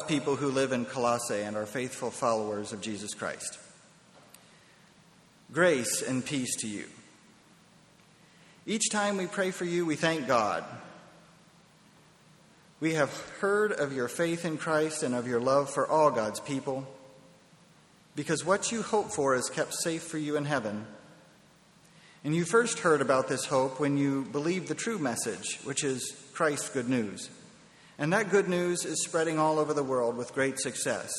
people who live in Colossae and are faithful followers of Jesus Christ. Grace and peace to you. Each time we pray for you, we thank God. We have heard of your faith in Christ and of your love for all God's people, because what you hope for is kept safe for you in heaven. And you first heard about this hope when you believed the true message, which is Christ's good news. And that good news is spreading all over the world with great success.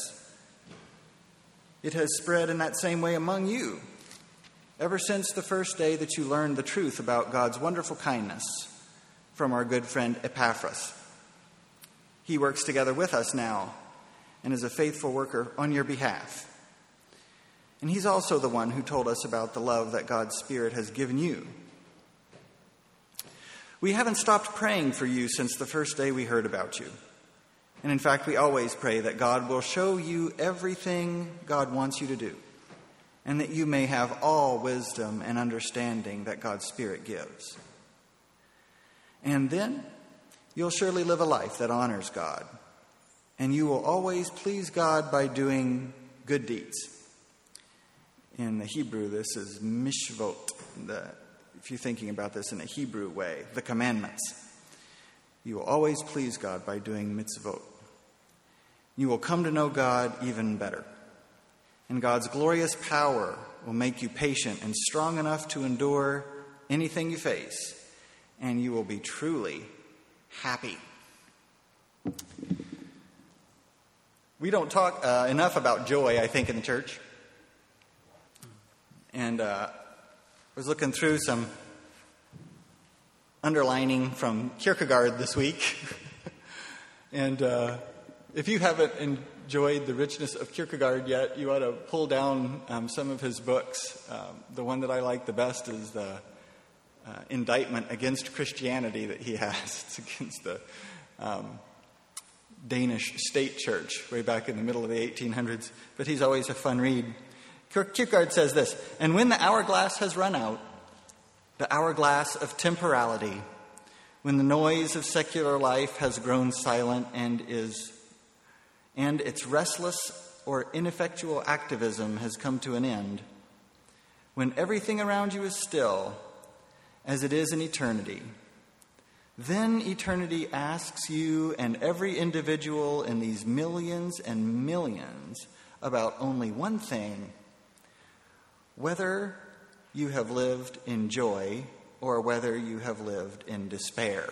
It has spread in that same way among you, ever since the first day that you learned the truth about God's wonderful kindness from our good friend Epaphras. He works together with us now and is a faithful worker on your behalf. And he's also the one who told us about the love that God's Spirit has given you. We haven't stopped praying for you since the first day we heard about you. And in fact, we always pray that God will show you everything God wants you to do, and that you may have all wisdom and understanding that God's Spirit gives. And then you'll surely live a life that honors God, and you will always please God by doing good deeds. In the Hebrew, this is mishvot, if you're thinking about this in a Hebrew way, the commandments. You will always please God by doing mitzvot. You will come to know God even better. And God's glorious power will make you patient and strong enough to endure anything you face. And you will be truly happy. We don't talk enough about joy, I think, in the church. And I was looking through some underlining from Kierkegaard this week. And if you haven't enjoyed the richness of Kierkegaard yet, you ought to pull down some of his books. The one that I like the best is the indictment against Christianity that he has. It's against the Danish state church way back in the middle of the 1800s. But he's always a fun read. Kierkegaard says this: "And when the hourglass has run out, the hourglass of temporality, when the noise of secular life has grown silent and its restless or ineffectual activism has come to an end, when everything around you is still, as it is in eternity, then eternity asks you and every individual in these millions and millions about only one thing: whether you have lived in joy or whether you have lived in despair."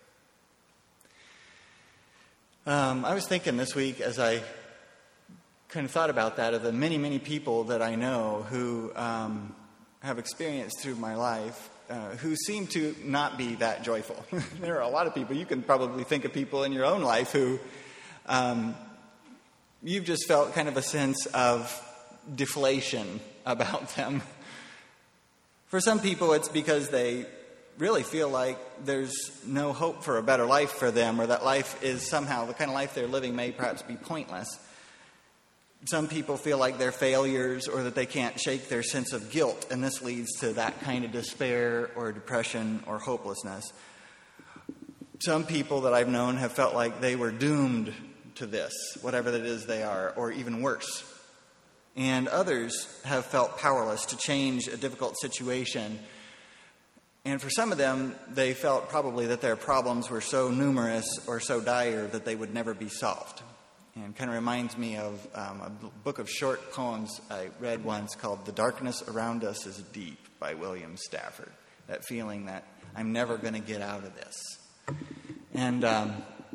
I was thinking this week, as I kind of thought about that, of the many, many people that I know who have experienced through my life who seem to not be that joyful. There are a lot of people. You can probably think of people in your own life who you've just felt kind of a sense of deflation about them. For some people, it's because they really feel like there's no hope for a better life for them, or that life is somehow, the kind of life they're living may perhaps be pointless. Some people feel like they're failures, or that they can't shake their sense of guilt, and this leads to that kind of despair or depression or hopelessness. Some people that I've known have felt like they were doomed to this, whatever that is they are, or even worse. And others have felt powerless to change a difficult situation. And for some of them, they felt probably that their problems were so numerous or so dire that they would never be solved. And kind of reminds me of a book of short poems I read once called "The Darkness Around Us is Deep" by William Stafford. That feeling that I'm never going to get out of this. And I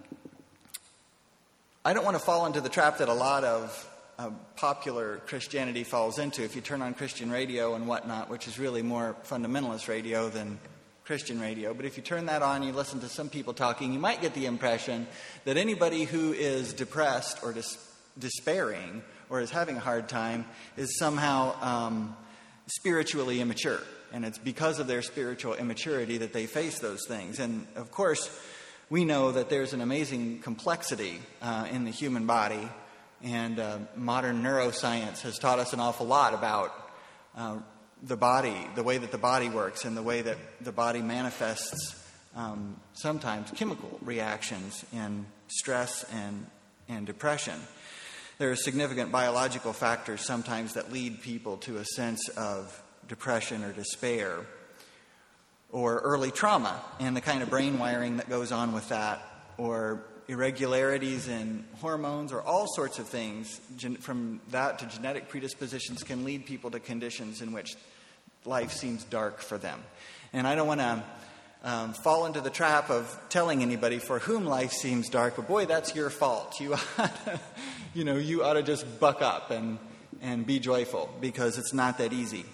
don't want to fall into the trap that a lot of popular Christianity falls into. If you turn on Christian radio and whatnot, which is really more fundamentalist radio than Christian radio, but if you turn that on, you listen to some people talking, you might get the impression that anybody who is depressed or despairing or is having a hard time is somehow spiritually immature. And it's because of their spiritual immaturity that they face those things. And of course, we know that there's an amazing complexity in the human body. And modern neuroscience has taught us an awful lot about the body, the way that the body works, and the way that the body manifests sometimes chemical reactions in stress and and depression. There are significant biological factors sometimes that lead people to a sense of depression or despair, or early trauma and the kind of brain wiring that goes on with that, or irregularities in hormones, or all sorts of things from that to genetic predispositions can lead people to conditions in which life seems dark for them. And I don't want to fall into the trap of telling anybody for whom life seems dark, but boy, that's your fault. You ought to just buck up and be joyful, because it's not that easy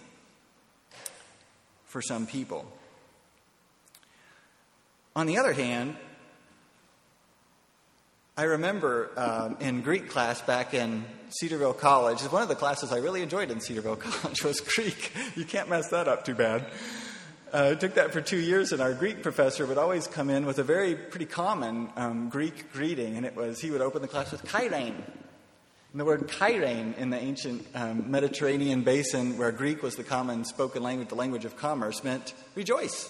for some people. On the other hand, I remember in Greek class back in Cedarville College, one of the classes I really enjoyed in Cedarville College was Greek. You can't mess that up too bad. I took that for 2 years, and our Greek professor would always come in with a pretty common Greek greeting, and he would open the class with kairein. And the word kairein in the ancient Mediterranean basin, where Greek was the common spoken language, the language of commerce, meant rejoice.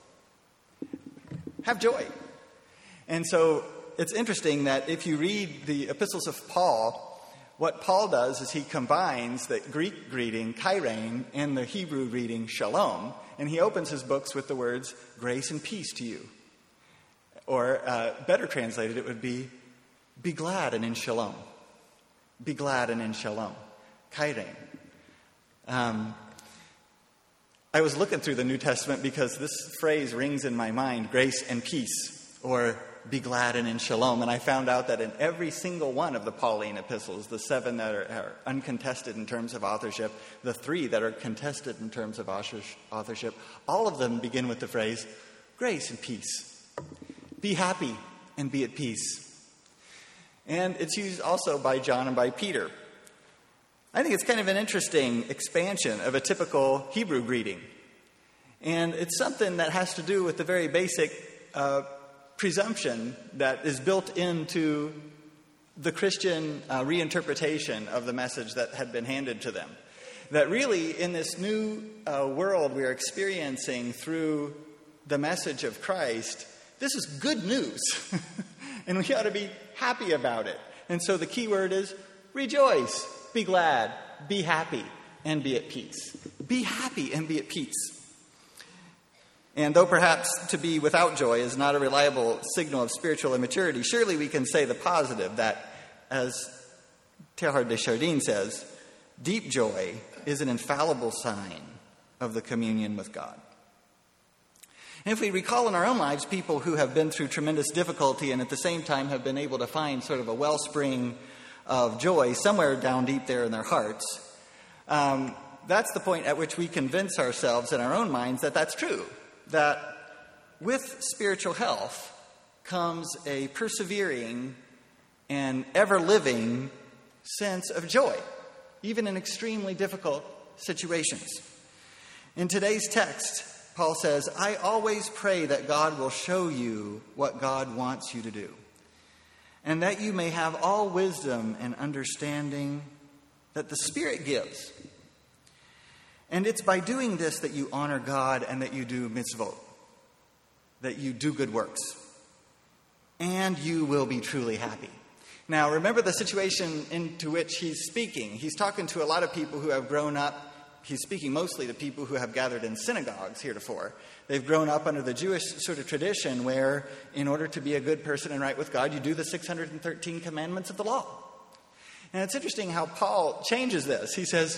Have joy. And so it's interesting that if you read the epistles of Paul, what Paul does is he combines the Greek greeting, kairein, and the Hebrew greeting, shalom, and he opens his books with the words, grace and peace to you. Or better translated, it would be glad and in shalom. Be glad and in shalom. Kairein. I was looking through the New Testament because this phrase rings in my mind, grace and peace, or be glad and in shalom. And I found out that in every single one of the Pauline epistles, the 7 that are uncontested in terms of authorship, the 3 that are contested in terms of authorship, all of them begin with the phrase, grace and peace. Be happy and be at peace. And it's used also by John and by Peter. I think it's kind of an interesting expansion of a typical Hebrew greeting. And it's something that has to do with the very basic presumption that is built into the Christian reinterpretation of the message that had been handed to them. That really, in this new world we are experiencing through the message of Christ, this is good news. And we ought to be happy about it. And so the key word is rejoice, be glad, be happy, and be at peace. Be happy and be at peace. And though perhaps to be without joy is not a reliable signal of spiritual immaturity, surely we can say the positive that, as Teilhard de Chardin says, deep joy is an infallible sign of the communion with God. And if we recall in our own lives people who have been through tremendous difficulty and at the same time have been able to find sort of a wellspring of joy somewhere down deep there in their hearts, that's the point at which we convince ourselves in our own minds that that's true. That with spiritual health comes a persevering and ever-living sense of joy, even in extremely difficult situations. In today's text, Paul says, I always pray that God will show you what God wants you to do, and that you may have all wisdom and understanding that the Spirit gives. And it's by doing this that you honor God and that you do mitzvot, that you do good works, and you will be truly happy. Now, remember the situation into which he's speaking. He's talking to a lot of people who have grown up. He's speaking mostly to people who have gathered in synagogues heretofore. They've grown up under the Jewish sort of tradition where, in order to be a good person and right with God, you do the 613 commandments of the law. And it's interesting how Paul changes this. He says,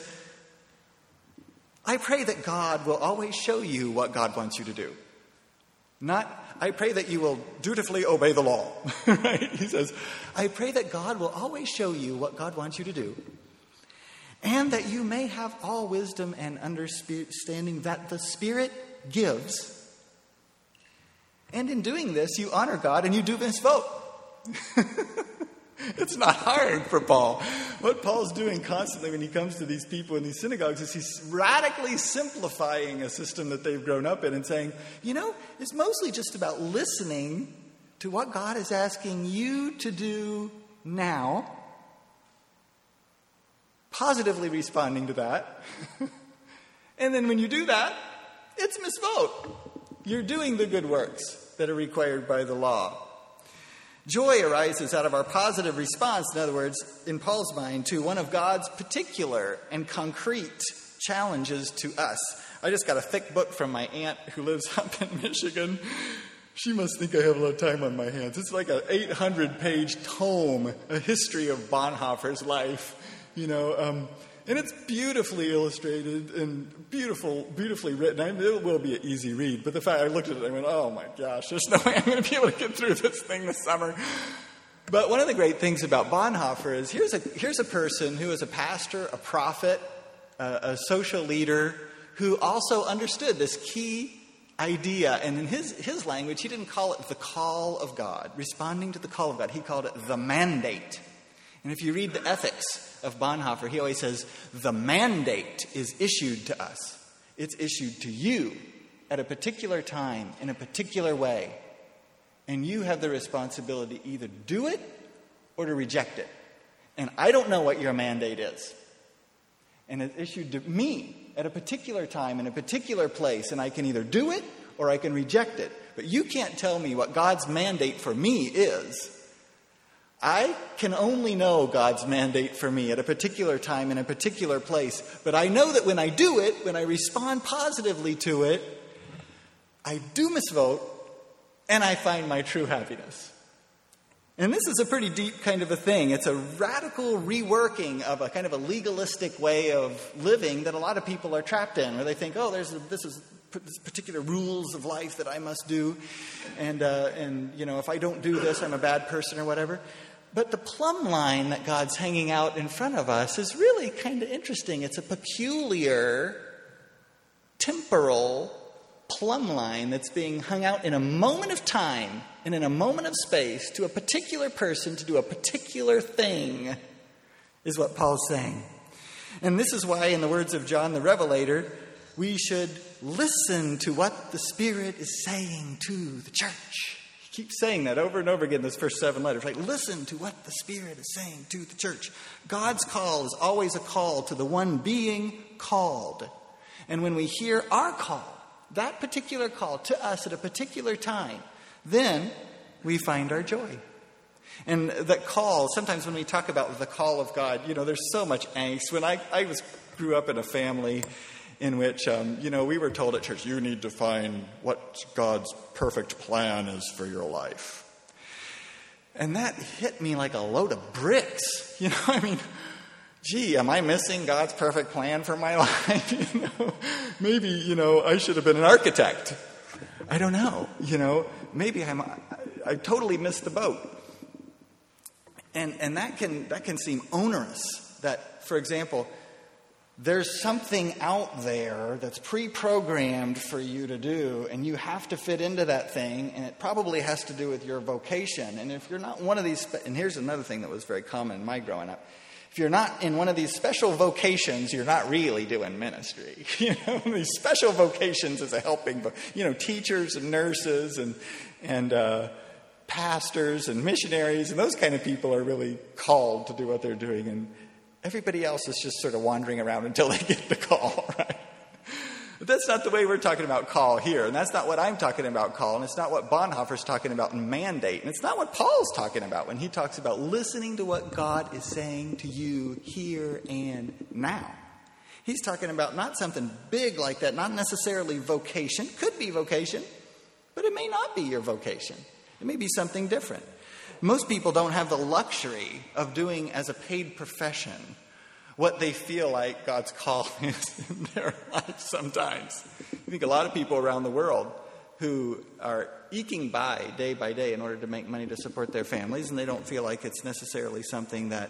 I pray that God will always show you what God wants you to do. Not, I pray that you will dutifully obey the law. Right? He says, I pray that God will always show you what God wants you to do, and that you may have all wisdom and understanding that the Spirit gives. And in doing this, you honor God and you do mitzvot. It's not hard for Paul. What Paul's doing constantly when he comes to these people in these synagogues is he's radically simplifying a system that they've grown up in and saying, it's mostly just about listening to what God is asking you to do now, positively responding to that. And then when you do that, it's mitzvot. You're doing the good works that are required by the law. Joy arises out of our positive response, in other words, in Paul's mind, to one of God's particular and concrete challenges to us. I just got a thick book from my aunt who lives up in Michigan. She must think I have a lot of time on my hands. It's like an 800-page tome, a history of Bonhoeffer's life, and it's beautifully illustrated and beautifully written. I mean, it will be an easy read, but the fact I looked at it, I went, oh my gosh, there's no way I'm going to be able to get through this thing this summer. But one of the great things about Bonhoeffer is here's a person who is a pastor, a prophet, a social leader, who also understood this key idea. And in his language, he didn't call it the call of God, responding to the call of God. He called it the mandate. And if you read the Ethics of Bonhoeffer, he always says, the mandate is issued to us. It's issued to you at a particular time, in a particular way. And you have the responsibility to either do it or to reject it. And I don't know what your mandate is. And it's issued to me at a particular time, in a particular place, and I can either do it or I can reject it. But you can't tell me what God's mandate for me is. I can only know God's mandate for me at a particular time, in a particular place. But I know that when I do it, when I respond positively to it, I do misvote, and I find my true happiness. And this is a pretty deep kind of a thing. It's a radical reworking of a kind of a legalistic way of living that a lot of people are trapped in, where they think, oh, this particular rules of life that I must do, and if I don't do this, I'm a bad person or whatever. But the plumb line that God's hanging out in front of us is really kind of interesting. It's a peculiar, temporal plumb line that's being hung out in a moment of time and in a moment of space to a particular person to do a particular thing, is what Paul's saying. And this is why, in the words of John the Revelator, we should listen to what the Spirit is saying to the church. He keeps saying that over and over again in those first 7 letters. Like, listen to what the Spirit is saying to the church. God's call is always a call to the one being called. And when we hear our call, that particular call to us at a particular time, then we find our joy. And that call, sometimes when we talk about the call of God, there's so much angst. When I grew up in a family in which, we were told at church, you need to find what God's perfect plan is for your life. And that hit me like a load of bricks. Gee, am I missing God's perfect plan for my life? Maybe, I should have been an architect. I don't know. Maybe I totally missed the boat. And that can seem onerous. That, for example, there's something out there that's pre-programmed for you to do, and you have to fit into that thing, and it probably has to do with your vocation. And if you're not one of these, and here's another thing that was very common in my growing up. If you're not in one of these special vocations, you're not really doing ministry. These special vocations is a helping, teachers and nurses and pastors and missionaries and those kind of people are really called to do what they're doing. And everybody else is just sort of wandering around until they get the call, right? But that's not the way we're talking about call here. And that's not what I'm talking about call. And it's not what Bonhoeffer's talking about in mandate. And it's not what Paul's talking about when he talks about listening to what God is saying to you here and now. He's talking about not something big like that, not necessarily vocation. Could be vocation, but it may not be your vocation. It may be something different. Most people don't have the luxury of doing as a paid profession what they feel like God's call is in their life sometimes. I think a lot of people around the world who are eking by day in order to make money to support their families, and they don't feel like it's necessarily something that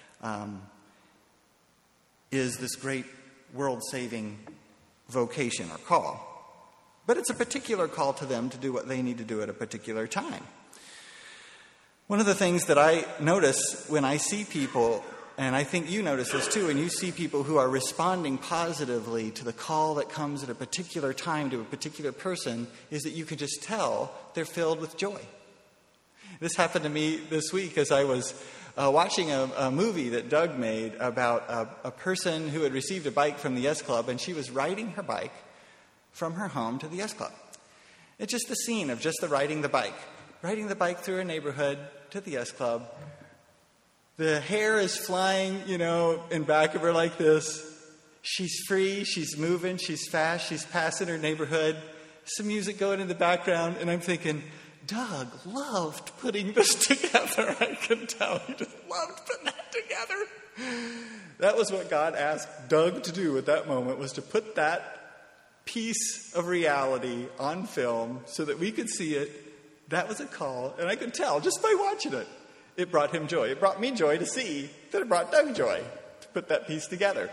is this great world-saving vocation or call. But it's a particular call to them to do what they need to do at a particular time. One of the things that I notice when I see people, and I think you notice this too, when you see people who are responding positively to the call that comes at a particular time to a particular person, is that you can just tell they're filled with joy. This happened to me this week as I was watching a movie that Doug made about a person who had received a bike from the Yes Club, and she was riding her bike from her home to the Yes Club. It's just the scene of just riding the bike through a neighborhood Pythias Club, the hair is flying, in back of her like this. She's free, she's moving, she's fast, she's passing her neighborhood. Some music going in the background, and I'm thinking, Doug loved putting this together. I can tell he just loved putting that together. That was what God asked Doug to do at that moment, was to put that piece of reality on film so that we could see it. That was a call, and I could tell just by watching it. It brought him joy. It brought me joy to see that it brought Doug joy to put that piece together.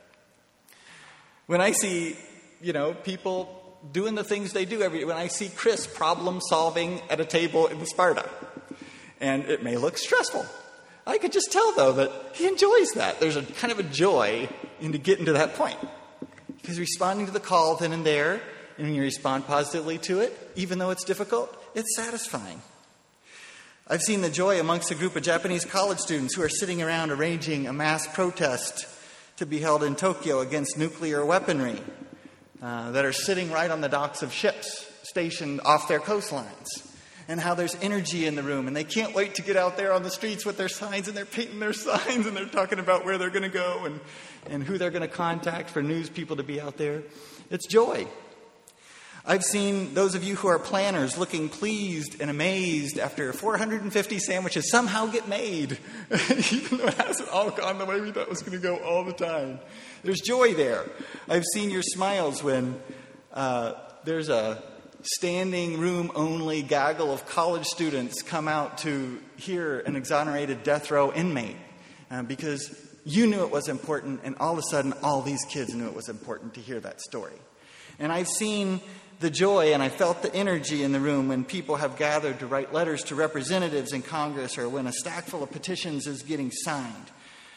When I see, people doing the things they do when I see Chris problem solving at a table in the Sparta, and it may look stressful, I could just tell, though, that he enjoys that. There's a kind of a joy into getting to that point. Because responding to the call then and there, and when you respond positively to it, even though it's difficult, it's satisfying. I've seen the joy amongst a group of Japanese college students who are sitting around arranging a mass protest to be held in Tokyo against nuclear weaponry, that are sitting right on the docks of ships stationed off their coastlines, and how there's energy in the room, and they can't wait to get out there on the streets with their signs, and they're painting their signs, and they're talking about where they're going to go and who they're going to contact for news people to be out there. It's joy. I've seen those of you who are planners looking pleased and amazed after 450 sandwiches somehow get made, even though it hasn't all gone the way we thought it was going to go all the time. There's joy there. I've seen your smiles when there's a standing room only gaggle of college students come out to hear an exonerated death row inmate because you knew it was important, and all of a sudden all these kids knew it was important to hear that story. And I've seen the joy, and I felt the energy in the room when people have gathered to write letters to representatives in Congress, or when a stack full of petitions is getting signed.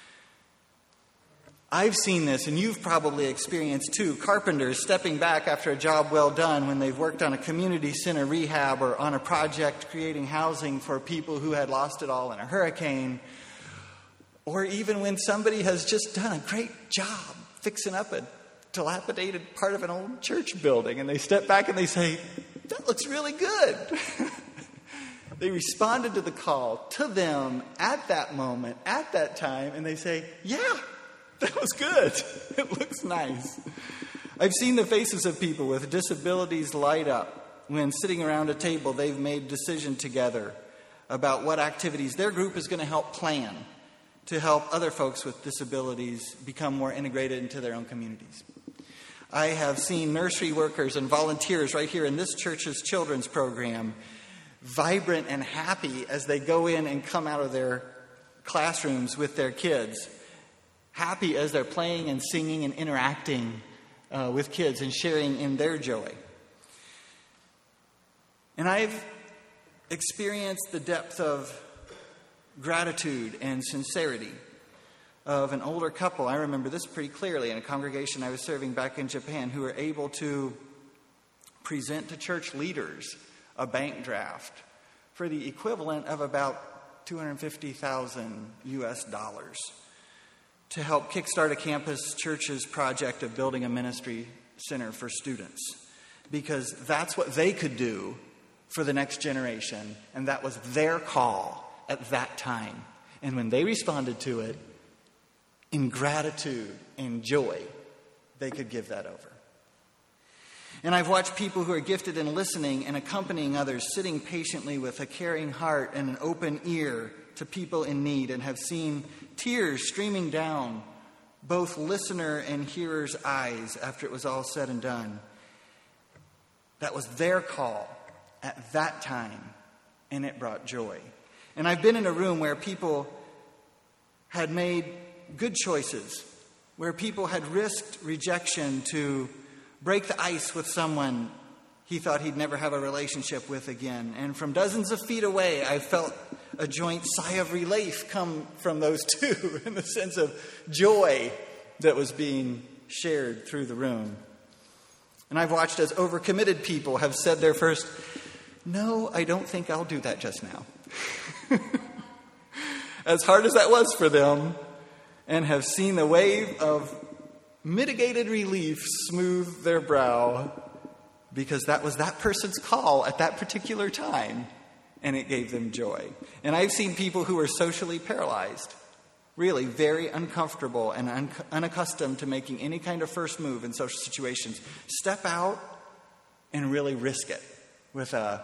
I've seen this, and you've probably experienced too, carpenters stepping back after a job well done when they've worked on a community center rehab or on a project creating housing for people who had lost it all in a hurricane, or even when somebody has just done a great job fixing up a dilapidated part of an old church building, and they step back and they say, that looks really good. They responded to the call to them at that moment, at that time, and they say, yeah, that was good. It looks nice. I've seen the faces of people with disabilities light up when sitting around a table they've made a decision together about what activities their group is going to help plan to help other folks with disabilities become more integrated into their own communities. I have seen nursery workers and volunteers right here in this church's children's program vibrant and happy as they go in and come out of their classrooms with their kids, happy as they're playing and singing and interacting with kids and sharing in their joy. And I've experienced the depth of gratitude and sincerity of an older couple. I remember this pretty clearly in a congregation I was serving back in Japan, who were able to present to church leaders a bank draft for the equivalent of about $250,000 US to help kickstart a campus church's project of building a ministry center for students, because that's what they could do for the next generation, and that was their call at that time. And when they responded to it in gratitude and joy, they could give that over. And I've watched people who are gifted in listening and accompanying others, sitting patiently with a caring heart and an open ear to people in need, and have seen tears streaming down both listener and hearer's eyes after it was all said and done. That was their call at that time, and it brought joy. And I've been in a room where people had made good choices, where people had risked rejection to break the ice with someone he thought he'd never have a relationship with again. And from dozens of feet away, I felt a joint sigh of relief come from those two, in the sense of joy that was being shared through the room. And I've watched as overcommitted people have said their first, "No, I don't think I'll do that just now." As hard as that was for them, and have seen the wave of mitigated relief smooth their brow, because that was that person's call at that particular time, and it gave them joy. And I've seen people who are socially paralyzed, really very uncomfortable and unaccustomed to making any kind of first move in social situations, step out and really risk it with a,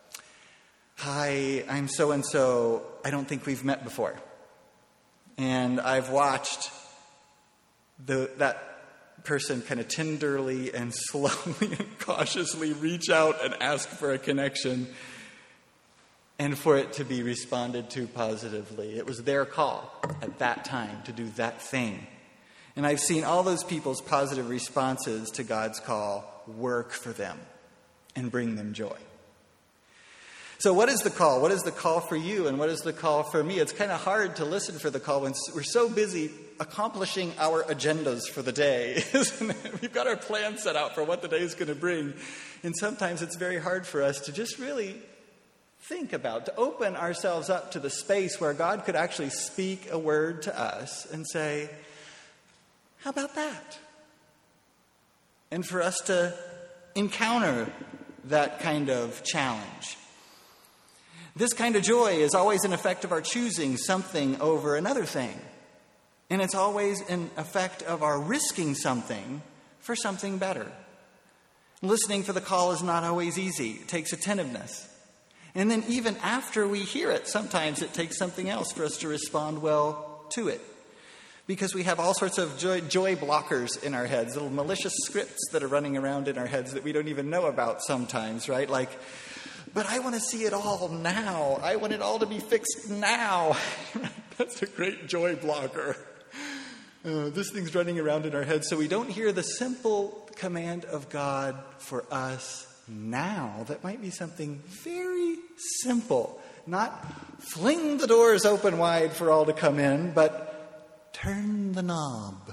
"Hi, I'm so-and-so. I don't think we've met before." And I've watched that person kind of tenderly and slowly and cautiously reach out and ask for a connection, and for it to be responded to positively. It was their call at that time to do that thing. And I've seen all those people's positive responses to God's call work for them and bring them joy. So what is the call? What is the call for you, and what is the call for me? It's kind of hard to listen for the call when we're so busy accomplishing our agendas for the day, isn't it? We've got our plan set out for what the day is going to bring. And sometimes it's very hard for us to just really think about, to open ourselves up to the space where God could actually speak a word to us and say, "How about that?" And for us to encounter that kind of challenge. This kind of joy is always an effect of our choosing something over another thing. And it's always an effect of our risking something for something better. Listening for the call is not always easy. It takes attentiveness. And then even after we hear it, sometimes it takes something else for us to respond well to it. Because we have all sorts of joy blockers in our heads, little malicious scripts that are running around in our heads that we don't even know about sometimes, right? Like, "But I want to see it all now. I want it all to be fixed now." That's a great joy blocker. This thing's running around in our heads, so we don't hear the simple command of God for us now. That might be something very simple. Not fling the doors open wide for all to come in, but turn the knob.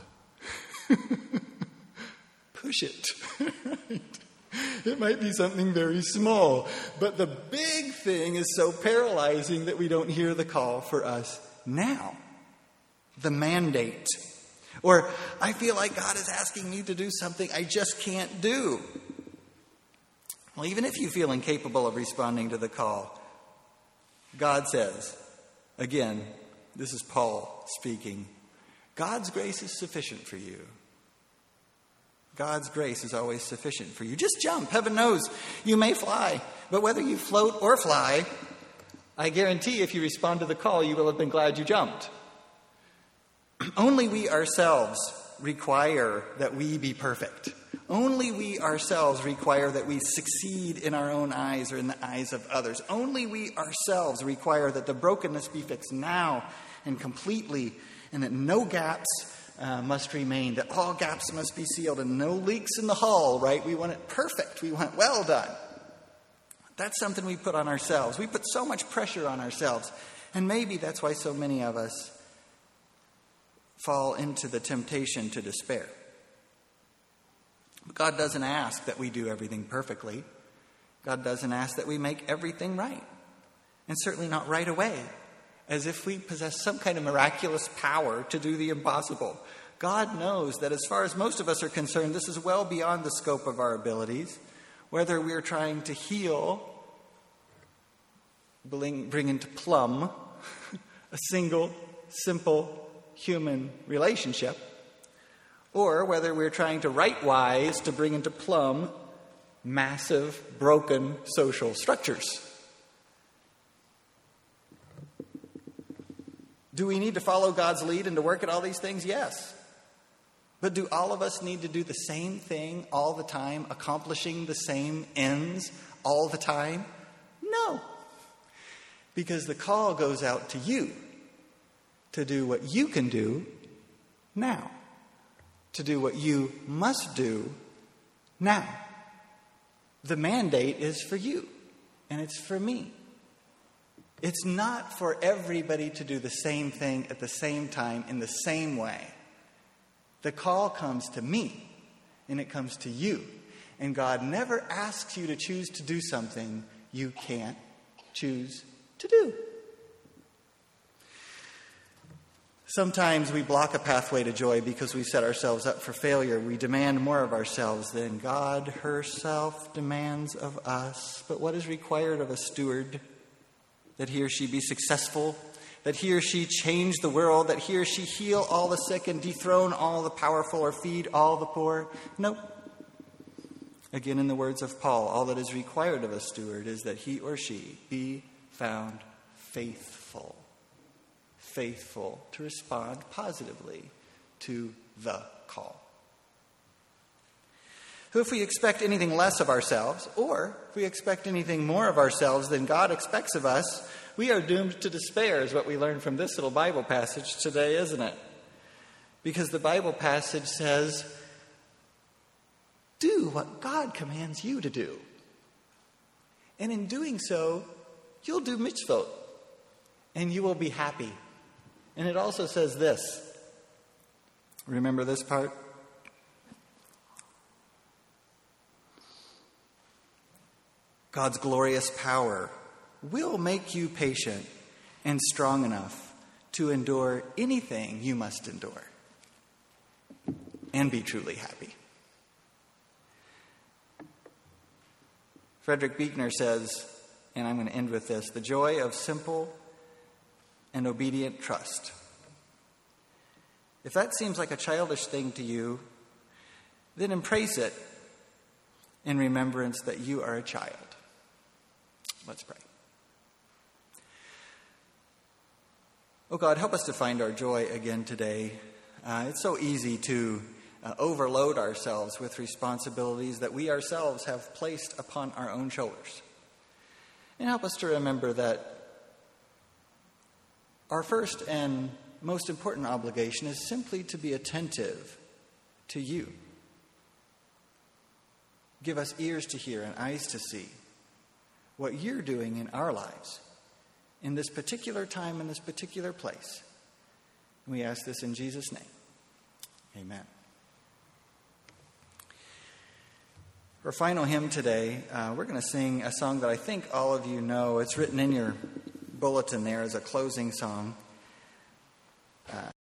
Push it. Right? It might be something very small, but the big thing is so paralyzing that we don't hear the call for us now. The mandate. Or, "I feel like God is asking me to do something I just can't do." Well, even if you feel incapable of responding to the call, God says, again, this is Paul speaking, God's grace is sufficient for you. God's grace is always sufficient for you. Just jump. Heaven knows you may fly. But whether you float or fly, I guarantee if you respond to the call, you will have been glad you jumped. Only we ourselves require that we be perfect. Only we ourselves require that we succeed in our own eyes or in the eyes of others. Only we ourselves require that the brokenness be fixed now and completely, and that no gaps must remain, that all gaps must be sealed and no leaks in the hull, right? We want it perfect. We want well done. That's something we put on ourselves. We put so much pressure on ourselves. And maybe that's why so many of us fall into the temptation to despair. But God doesn't ask that we do everything perfectly. God doesn't ask that we make everything right. And certainly not right away, as if we possess some kind of miraculous power to do the impossible. God knows that as far as most of us are concerned, this is well beyond the scope of our abilities. Whether we're trying to heal, bring into plumb a single, simple human relationship, or whether we're trying to right-wise to bring into plumb massive, broken social structures. Do we need to follow God's lead and to work at all these things? Yes. But do all of us need to do the same thing all the time, accomplishing the same ends all the time? No. Because the call goes out to you to do what you can do now, to do what you must do now. The mandate is for you, and it's for me. It's not for everybody to do the same thing at the same time in the same way. The call comes to me, and it comes to you. And God never asks you to choose to do something you can't choose to do. Sometimes we block a pathway to joy because we set ourselves up for failure. We demand more of ourselves than God herself demands of us. But what is required of a steward that he or she be successful, that he or she change the world, that he or she heal all the sick and dethrone all the powerful or feed all the poor. Nope. Again, in the words of Paul, all that is required of a steward is that he or she be found faithful. Faithful to respond positively to the call. So if we expect anything less of ourselves, or if we expect anything more of ourselves than God expects of us, we are doomed to despair, is what we learn from this little Bible passage today, isn't it? Because the Bible passage says, do what God commands you to do. And in doing so, you'll do mitzvot, and you will be happy. And it also says this. Remember this part? God's glorious power will make you patient and strong enough to endure anything you must endure and be truly happy. Frederick Buechner says, and I'm going to end with this, the joy of simple and obedient trust. If that seems like a childish thing to you, then embrace it in remembrance that you are a child. Let's pray. Oh God, help us to find our joy again today. It's so easy to overload ourselves with responsibilities that we ourselves have placed upon our own shoulders. And help us to remember that our first and most important obligation is simply to be attentive to you. Give us ears to hear and eyes to see what you're doing in our lives in this particular time, in this particular place. And we ask this in Jesus' name. Amen. For our final hymn today, we're going to sing a song that I think all of you know. It's written in your bulletin there as a closing song.